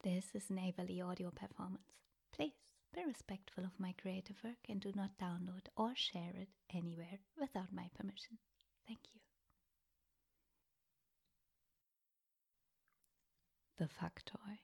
This is an Averly audio performance. Please be respectful of my creative work and do not download or share it anywhere without my permission. Thank you. The Fuck Toy.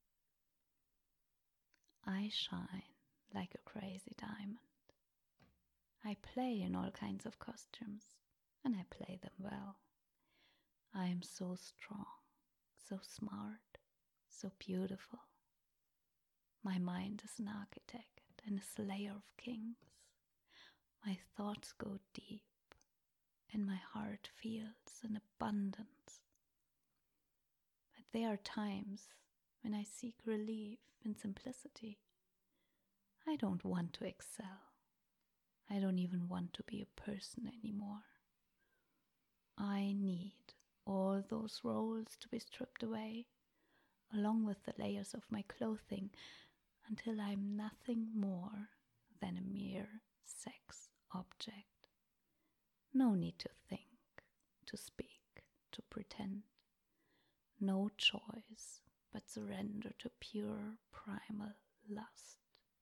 I shine like a crazy diamond. I play in all kinds of costumes, and I play them well. I am so strong, so smart, so beautiful. My mind is an architect and a slayer of kings. My thoughts go deep, and my heart feels an abundance. But there are times when I seek relief in simplicity. I don't want to excel. I don't even want to be a person anymore. I need all those roles to be stripped away, along with the layers of my clothing, until I'm nothing more than a mere sex object. No need to think, to speak, to pretend. No choice but surrender to pure primal lust.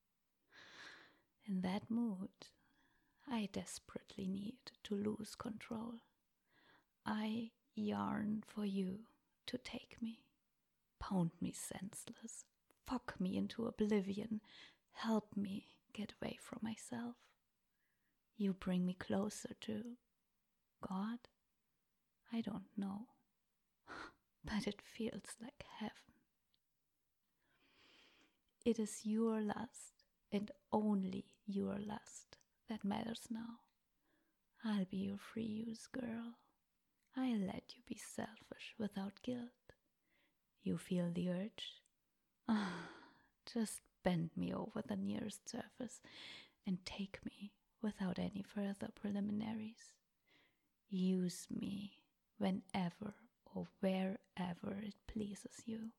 In that mood, I desperately need to lose control. I yearn for you to take me, pound me senseless, fuck me into oblivion, help me get away from myself. You bring me closer to God? I don't know, but it feels like heaven. It is your lust, and only your lust, that matters now. I'll be your free use girl. I'll let you be selfish without guilt. You feel the urge? Just bend me over the nearest surface and take me without any further preliminaries. Use me whenever or wherever it pleases you.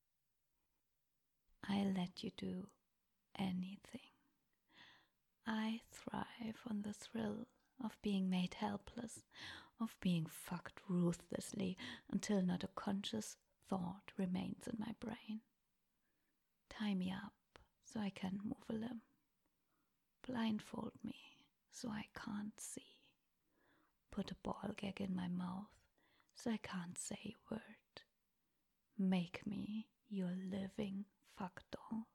I let you do anything. I thrive on the thrill of being made helpless, of being fucked ruthlessly until not a conscious thought remains in my brain. Tie me up so I can't move a limb. Blindfold me so I can't see. Put a ball gag in my mouth so I can't say a word. Make me your living fuck doll.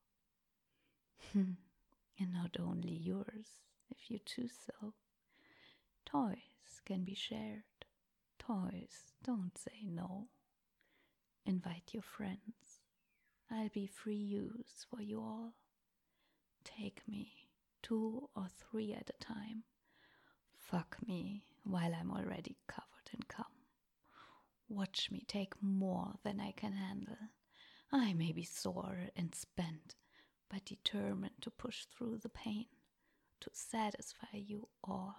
And not only yours, if you choose so. Toys can be shared. Toys don't say no. Invite your friends. I'll be free use for you all. Take me 2 or 3 at a time. Fuck me while I'm already covered in cum. Watch me take more than I can handle. I may be sore and spent, but determined to push through the pain, to satisfy you all.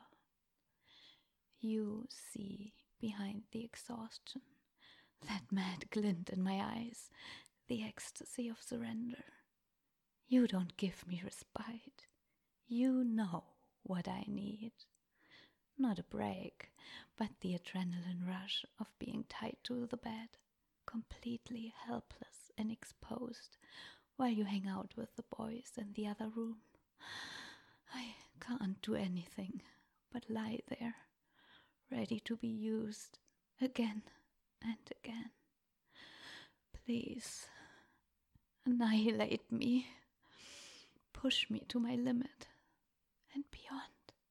You see behind the exhaustion, that mad glint in my eyes, the ecstasy of surrender. You don't give me respite. You know what I need. Not a break, but the adrenaline rush of being tied to the bed, completely helpless and exposed, while you hang out with the boys in the other room. I can't do anything but lie there, ready to be used again and again. Please, annihilate me. Push me to my limit and beyond.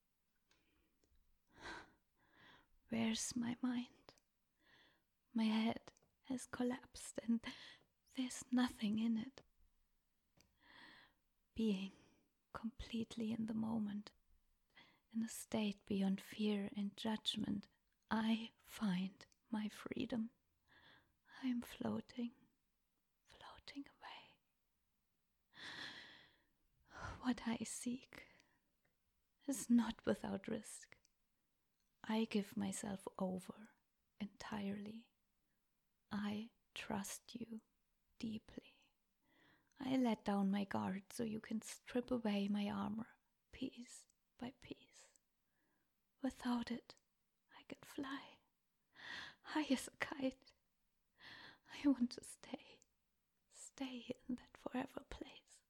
Where's my mind? My head has collapsed and there's nothing in it. Being completely in the moment, in a state beyond fear and judgment, I find my freedom. I'm floating away. What I seek is not without risk. I give myself over entirely. I trust you deeply. I let down my guard so you can strip away my armor piece by piece. Without it, I can fly high as a kite. I want to stay stay in that forever place.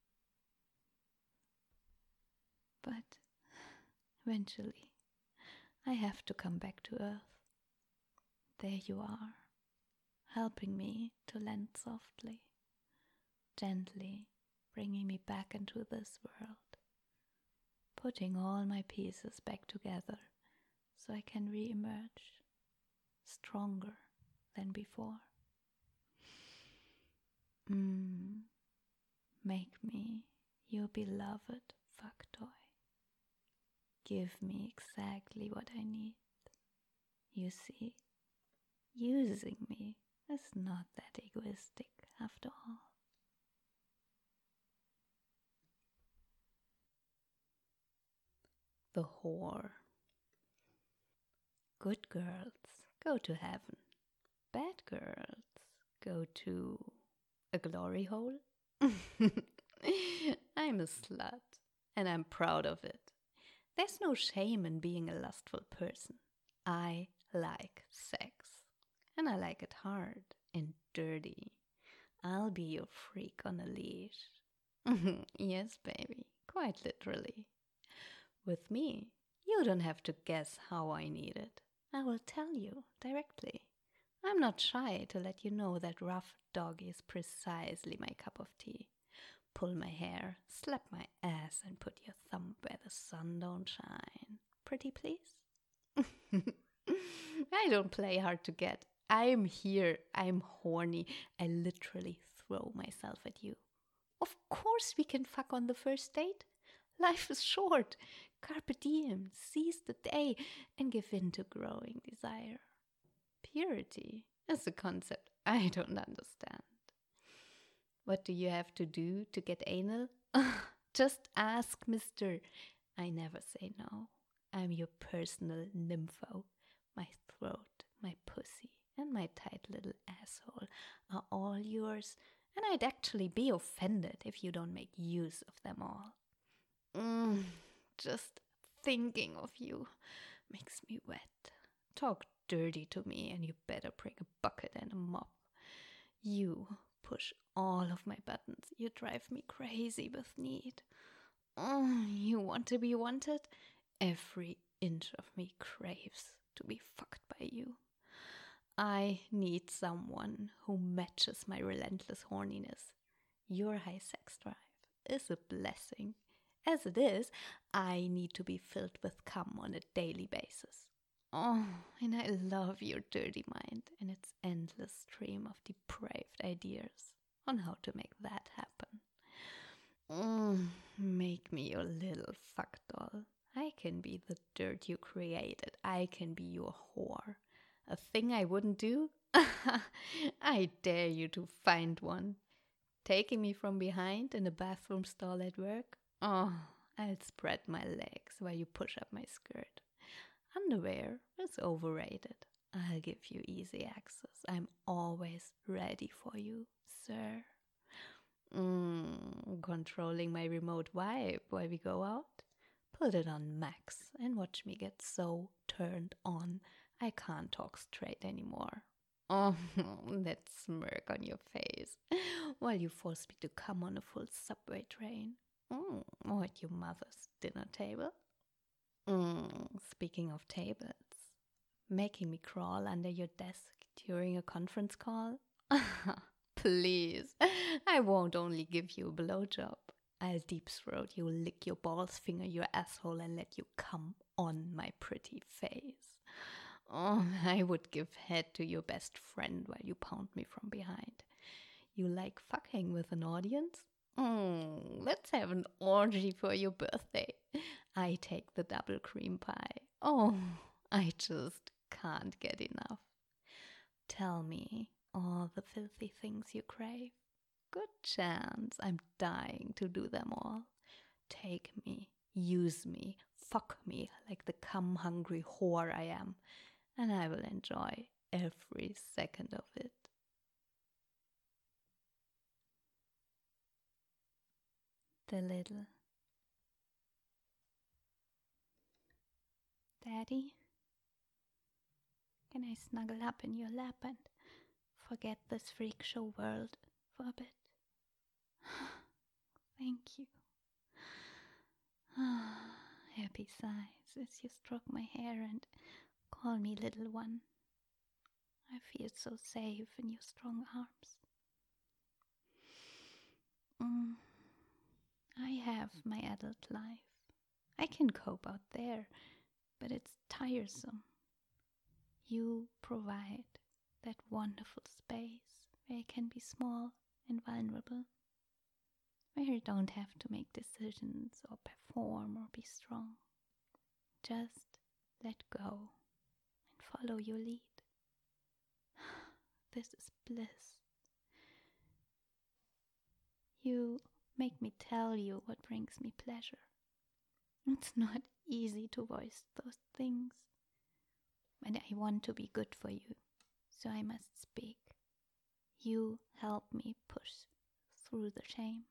But eventually, I have to come back to Earth. There you are, helping me to land softly, gently bringing me back into this world, putting all my pieces back together so I can re-emerge stronger than before. Make me your beloved fuck toy. Give me exactly what I need. You see, using me is not that egoistic after all. The whore. Good girls go to heaven. Bad girls go to a glory hole. I'm a slut, and I'm proud of it. There's no shame in being a lustful person. I like sex, and I like it hard and dirty. I'll be your freak on a leash. Yes, baby, quite literally. With me, you don't have to guess how I need it. I will tell you directly. I'm not shy to let you know that rough doggy is precisely my cup of tea. Pull my hair, slap my ass, and put your thumb where the sun don't shine. Pretty please? I don't play hard to get. I'm here. I'm horny. I literally throw myself at you. Of course we can fuck on the first date. Life is short. Carpe diem. Seize the day and give in to growing desire. Purity is a concept I don't understand. What do you have to do to get anal? Just ask, mister. I never say no. I'm your personal nympho. My throat, my pussy, and my tight little asshole are all yours, and I'd actually be offended if you don't make use of them all. Just thinking of you makes me wet. Talk dirty to me, and you better bring a bucket and a mop. You push all of my buttons. You drive me crazy with need. You want to be wanted? Every inch of me craves to be fucked by you. I need someone who matches my relentless horniness. Your high sex drive is a blessing. As it is, I need to be filled with cum on a daily basis. Oh, and I love your dirty mind and its endless stream of depraved ideas on how to make that happen. Make me your little fuck doll. I can be the dirt you created. I can be your whore. A thing I wouldn't do? I dare you to find one. Taking me from behind in a bathroom stall at work? Oh, I'll spread my legs while you push up my skirt. Underwear is overrated. I'll give you easy access. I'm always ready for you, sir. Controlling my remote vibe while we go out? Put it on max and watch me get so turned on I can't talk straight anymore. Oh, that smirk on your face while you force me to come on a full subway train. Or at your mother's dinner table. Speaking of tables, making me crawl under your desk during a conference call? Please, I won't only give you a blowjob. I'll deep throat you, lick your balls, finger your asshole, and let you come on my pretty face. Oh, I would give head to your best friend while you pound me from behind. You like fucking with an audience? Let's have an orgy for your birthday. I take the double cream pie. Oh, I just can't get enough. Tell me all the filthy things you crave. Good chance I'm dying to do them all. Take me, use me, fuck me like the cum-hungry whore I am, and I will enjoy every second of it. The little. Daddy, can I snuggle up in your lap and forget this freak show world for a bit? Thank you. Happy sighs as you stroke my hair and call me little one. I feel so safe in your strong arms. I have my adult life. I can cope out there, but it's tiresome. You provide that wonderful space where I can be small and vulnerable, where I don't have to make decisions or perform or be strong. Just let go and follow your lead. This is bliss. You make me tell you what brings me pleasure. It's not easy to voice those things, but I want to be good for you, so I must speak. You help me push through the shame.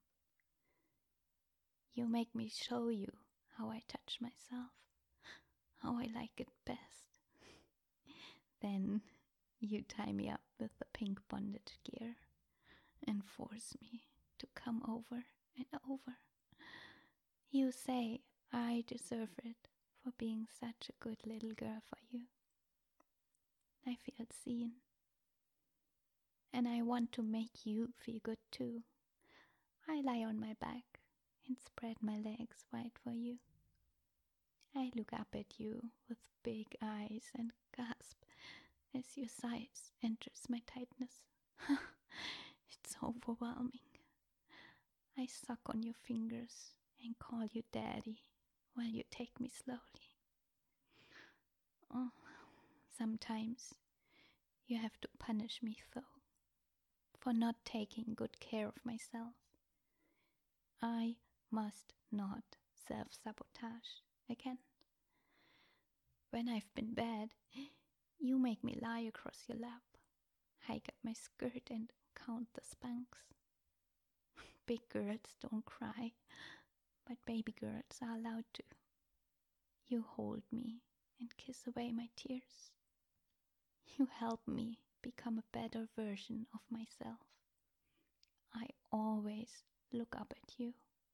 You make me show you how I touch myself, how I like it best. Then you tie me up with the pink bondage gear and force me to come over and over. You say I deserve it for being such a good little girl for you. I feel seen. And I want to make you feel good too. I lie on my back and spread my legs wide for you. I look up at you with big eyes and gasp as your size enters my tightness. It's overwhelming. I suck on your fingers and call you daddy while you take me slowly. Oh, sometimes you have to punish me though, for not taking good care of myself. I must not self-sabotage again. When I've been bad, you make me lie across your lap, hike up my skirt and count the spanks. Big girls don't cry, but baby girls are allowed to. You hold me and kiss away my tears. You help me become a better version of myself. I always look up at you.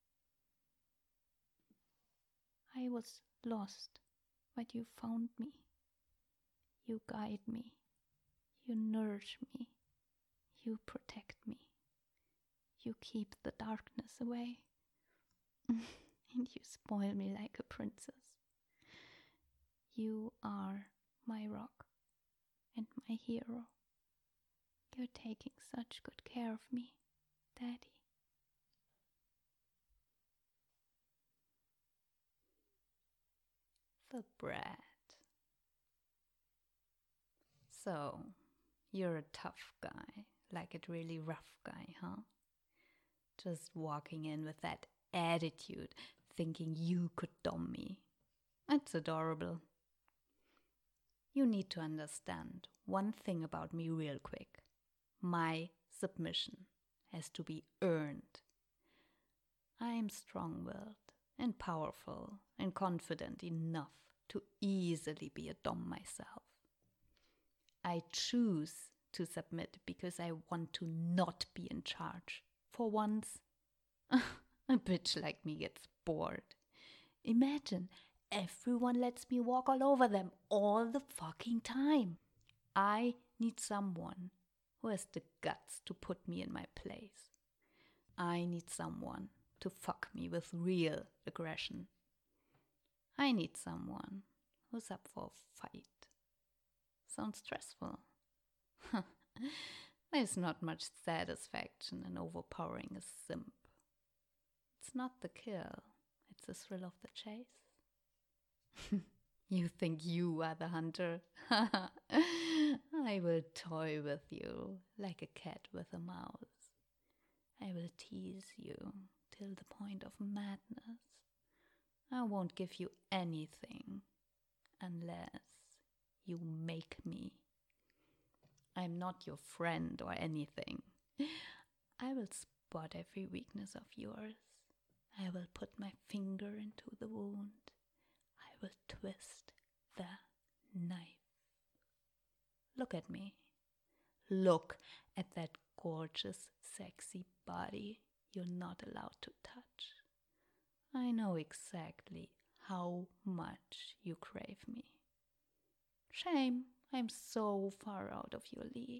I was lost, but you found me. You guide me. You nourish me. You protect me. You keep the darkness away. And you spoil me like a princess. You are my rock and my hero. You're taking such good care of me, Daddy. The brat. So, you're a tough guy, like a really rough guy, huh? Just walking in with that attitude, thinking you could dom me. That's adorable. You need to understand one thing about me real quick. My submission has to be earned. I am strong-willed and powerful and confident enough to easily be a dom myself. I choose to submit because I want to not be in charge. For once, a bitch like me gets bored. Imagine everyone lets me walk all over them all the fucking time. I need someone who has the guts to put me in my place. I need someone to fuck me with real aggression. I need someone who's up for a fight. Sounds stressful. There's not much satisfaction in overpowering a simp. It's not the kill, it's the thrill of the chase. You think you are the hunter? I will toy with you like a cat with a mouse. I will tease you till the point of madness. I won't give you anything unless you make me. I'm not your friend or anything. I will spot every weakness of yours. I will put my finger into the wound. I will twist the knife. Look at me. Look at that gorgeous, sexy body you're not allowed to touch. I know exactly how much you crave me. Shame, I'm so far out of your league.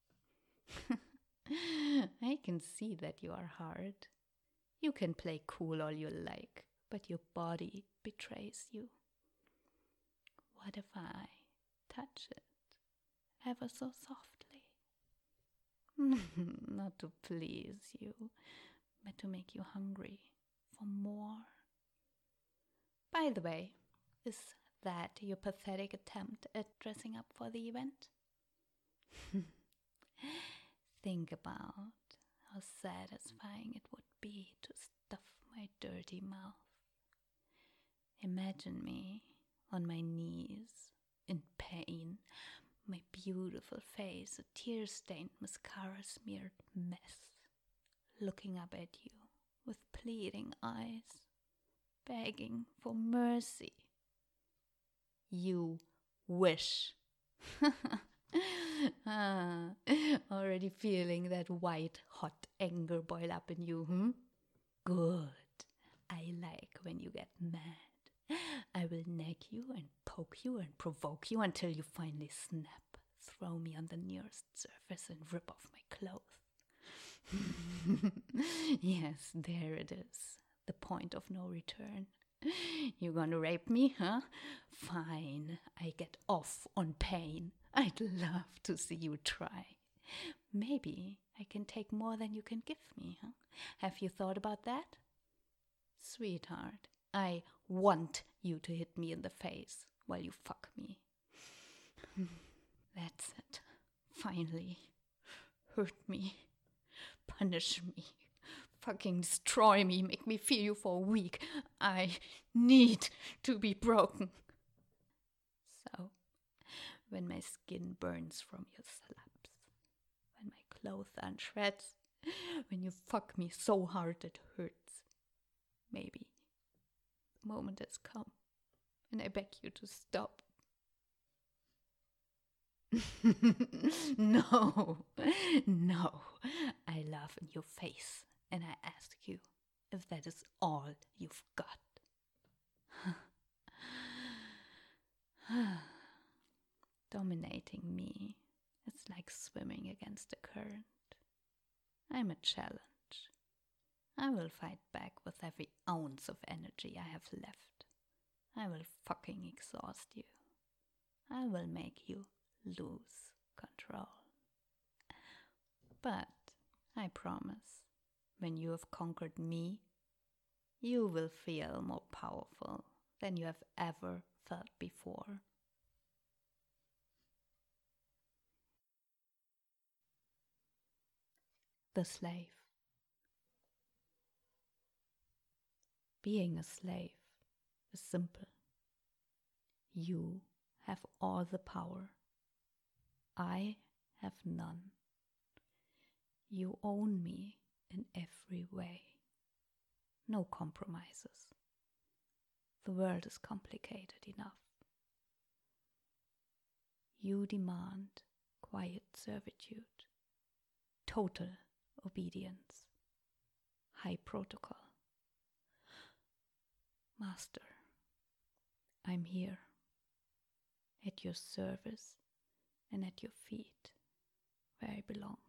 I can see that you are hard. You can play cool all you like, but your body betrays you. What if I touch it ever so softly? Not to please you, but to make you hungry for more. By the way, is that your pathetic attempt at dressing up for the event? Think about how satisfying it would be to stuff my dirty mouth. Imagine me on my knees, in pain, my beautiful face a tear-stained mascara-smeared mess, looking up at you with pleading eyes, begging for mercy. You wish. Already feeling that white hot anger boil up in you, Good. I like when you get mad. I will nag you and poke you and provoke you until you finally snap. Throw me on the nearest surface and rip off my clothes. Yes, there it is. The point of no return. You gonna rape me, huh? Fine, I get off on pain. I'd love to see you try. Maybe I can take more than you can give me, huh? Have you thought about that? Sweetheart, I want you to hit me in the face while you fuck me. That's it. Finally. Hurt me. Punish me. Fucking destroy me. Make me feel you for a week. I need to be broken. So, when my skin burns from your slaps, when my clothes are in shreds, when you fuck me so hard it hurts, maybe the moment has come, and I beg you to stop. No, I laugh in your face, and I ask you if that is all you've got. Dominating me is like swimming against the current. I'm a challenge. I will fight back with every ounce of energy I have left. I will fucking exhaust you. I will make you lose control. But I promise, when you have conquered me, you will feel more powerful than you have ever felt before. The slave. Being a slave is simple. You have all the power. I have none. You own me in every way. No compromises. The world is complicated enough. You demand quiet servitude, total obedience, high protocol. Master, I'm here, at your service and at your feet, where I belong.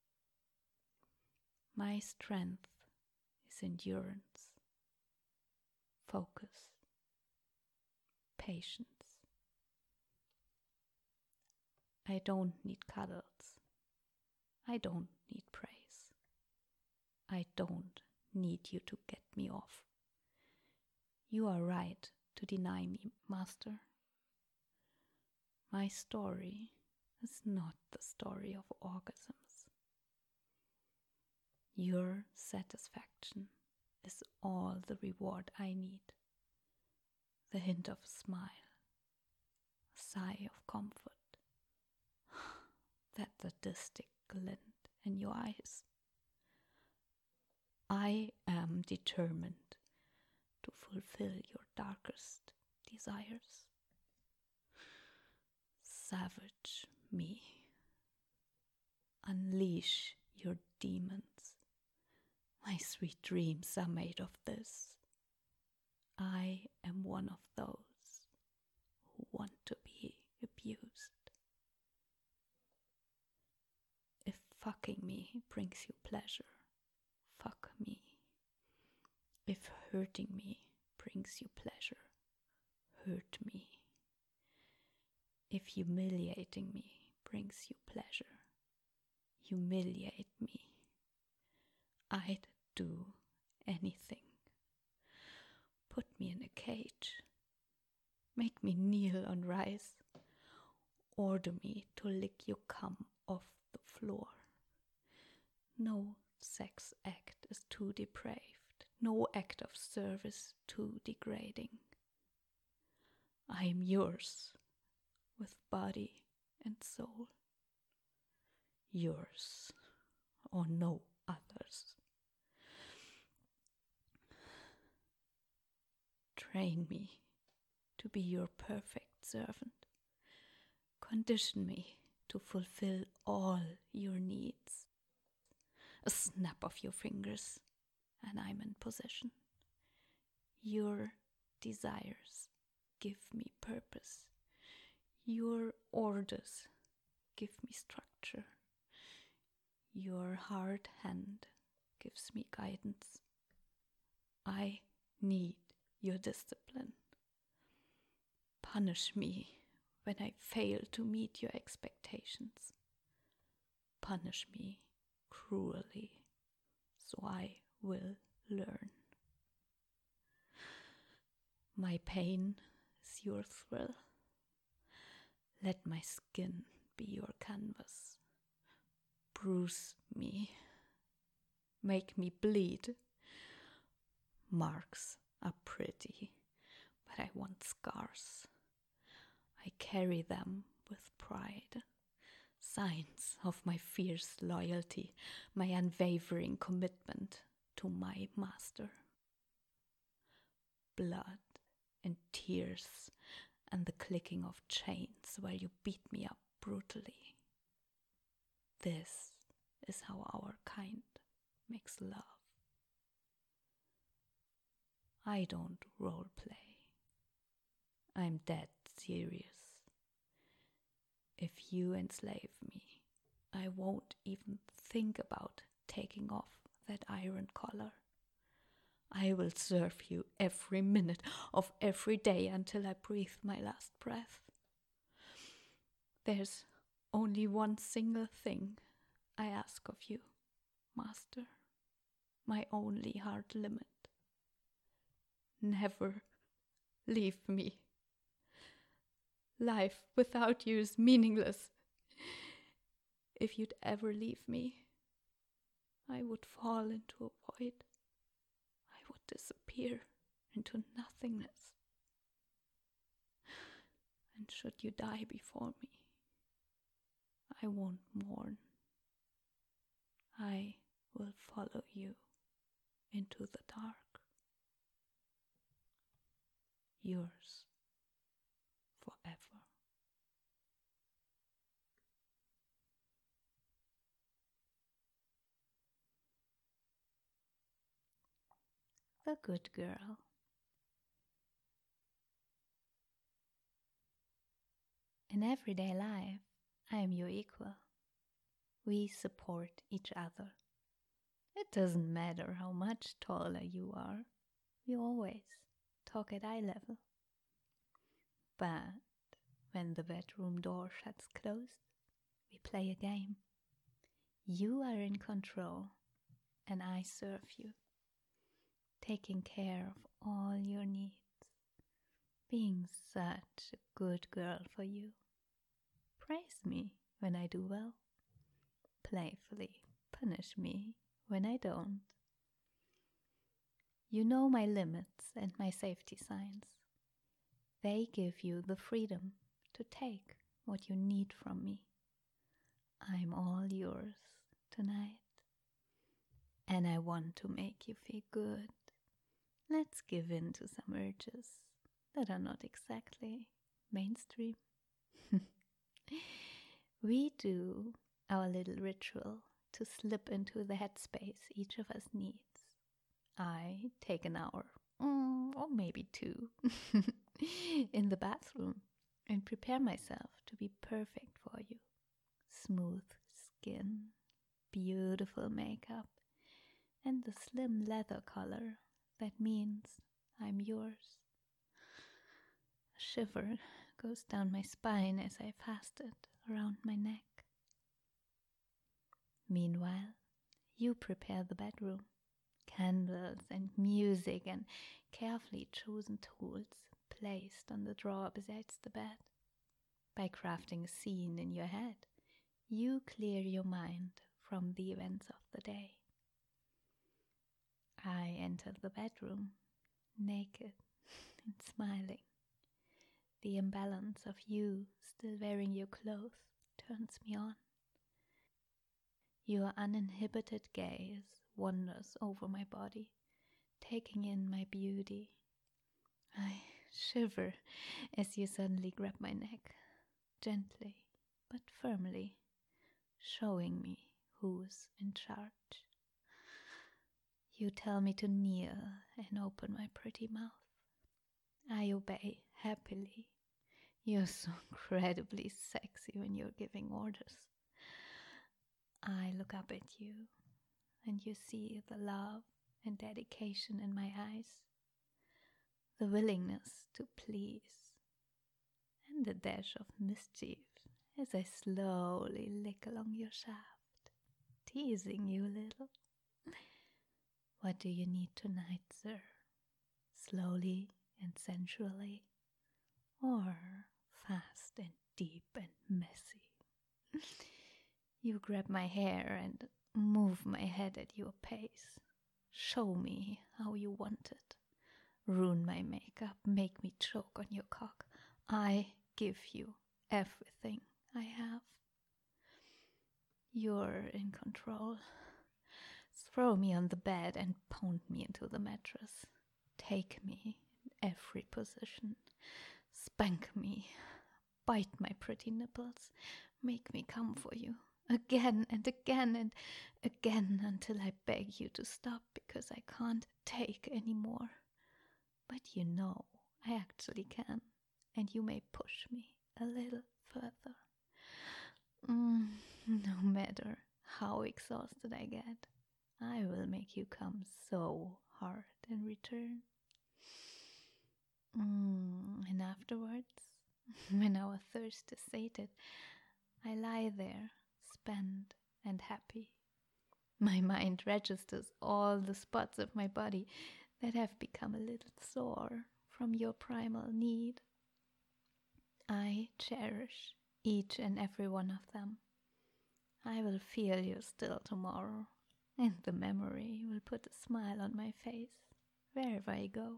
My strength is endurance, focus, patience. I don't need cuddles. I don't need praise. I don't need you to get me off. You are right to deny me, Master. My story is not the story of orgasms. Your satisfaction is all the reward I need. The hint of a smile, a sigh of comfort, that sadistic glint in your eyes. I am determined to fulfill your darkest desires. Savage me. Unleash your demons. My sweet dreams are made of this. I am one of those who want to be abused. If fucking me brings you pleasure, fuck me. If hurting me brings you pleasure, hurt me. If humiliating me brings you pleasure, humiliate me. I'd do anything. Put me in a cage. Make me kneel on rice. Order me to lick your cum off the floor. No sex act is too depraved. No act of service too degrading. I am yours, with body and soul. Yours, or no others. Train me to be your perfect servant. Condition me to fulfill all your needs. A snap of your fingers, and I'm in possession. Your desires give me purpose. Your orders give me structure. Your hard hand gives me guidance. I need your discipline. Punish me when I fail to meet your expectations. Punish me cruelly, so I will learn. My pain is your thrill. Let my skin be your canvas. Bruise me. Make me bleed. Marks are pretty, but I want scars. I carry them with pride. Signs of my fierce loyalty, my unwavering commitment to my master. Blood and tears and the clicking of chains while you beat me up brutally. This is how our kind makes love. I don't role play. I'm dead serious. If you enslave me, I won't even think about taking off that iron collar. I will serve you every minute of every day until I breathe my last breath. There's only one single thing I ask of you, Master, my only hard limit. Never leave me. Life without you is meaningless. If you'd ever leave me, I would fall into a void. I would disappear into nothingness. And should you die before me, I won't mourn. I will follow you into the dark. Yours forever. The Good Girl. In everyday life, I am your equal. We support each other. It doesn't matter how much taller you are, we always talk at eye level. But when the bedroom door shuts closed, we play a game. You are in control, and I serve you, taking care of all your needs, being such a good girl for you. Praise me when I do well, playfully punish me when I don't. You know my limits and my safety signs. They give you the freedom to take what you need from me. I'm all yours tonight. And I want to make you feel good. Let's give in to some urges that are not exactly mainstream. We do our little ritual to slip into the headspace each of us needs. I take an hour, or maybe 2, in the bathroom and prepare myself to be perfect for you. Smooth skin, beautiful makeup, and the slim leather collar that means I'm yours. A shiver goes down my spine as I fast it around my neck. Meanwhile, you prepare the bedroom. Candles and music and carefully chosen tools placed on the drawer beside the bed. By crafting a scene in your head, you clear your mind from the events of the day. I enter the bedroom, naked and smiling. The imbalance of you still wearing your clothes turns me on. Your uninhibited gaze wanders over my body, taking in my beauty. I shiver as you suddenly grab my neck, gently but firmly, showing me who's in charge. You tell me to kneel and open my pretty mouth. I obey happily. You're so incredibly sexy when you're giving orders. I look up at you, and you see the love and dedication in my eyes, the willingness to please, and the dash of mischief as I slowly lick along your shaft, teasing you a little. What do you need tonight, sir? Slowly and sensually, or fast and deep and messy? You grab my hair and move my head at your pace. Show me how you want it. Ruin my makeup, make me choke on your cock. I give you everything I have. You're in control. Throw me on the bed and pound me into the mattress. Take me in every position. Spank me. Bite my pretty nipples. Make me come for you. Again and again and again until I beg you to stop because I can't take any more. But you know I actually can, and you may push me a little further. No matter how exhausted I get, I will make you come so hard in return. And afterwards, when our thirst is sated, I lie there, spent and happy. My mind registers all the spots of my body that have become a little sore from your primal need. I cherish each and every one of them. I will feel you still tomorrow, and the memory will put a smile on my face wherever I go.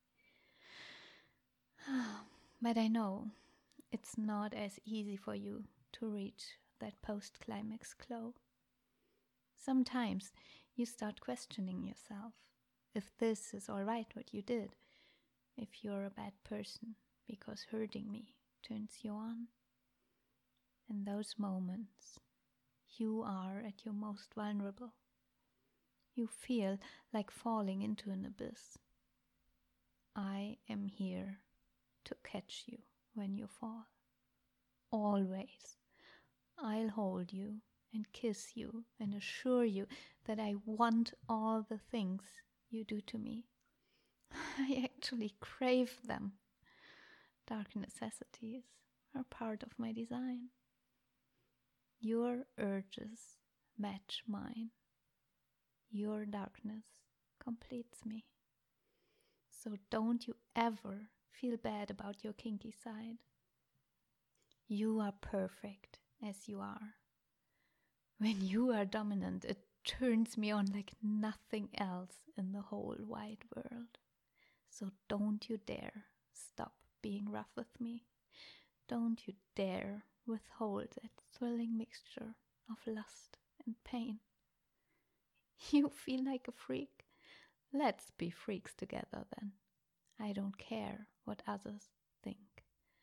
But I know it's not as easy for you to reach that post-climax glow. Sometimes you start questioning yourself if this is all right what you did, if you're a bad person because hurting me turns you on. In those moments, you are at your most vulnerable. You feel like falling into an abyss. I am here to catch you when you fall. Always. I'll hold you and kiss you and assure you that I want all the things you do to me. I actually crave them. Dark necessities are part of my design. Your urges match mine. Your darkness completes me. So don't you ever feel bad about your kinky side. You are perfect as you are. When you are dominant, it turns me on like nothing else in the whole wide world. So don't you dare stop being rough with me. Don't you dare withhold that thrilling mixture of lust and pain. You feel like a freak? Let's be freaks together then. I don't care what others think.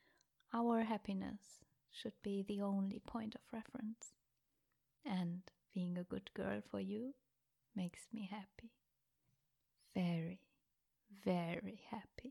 Our happiness should be the only point of reference. And Being a good girl for you makes me happy. Very, very happy.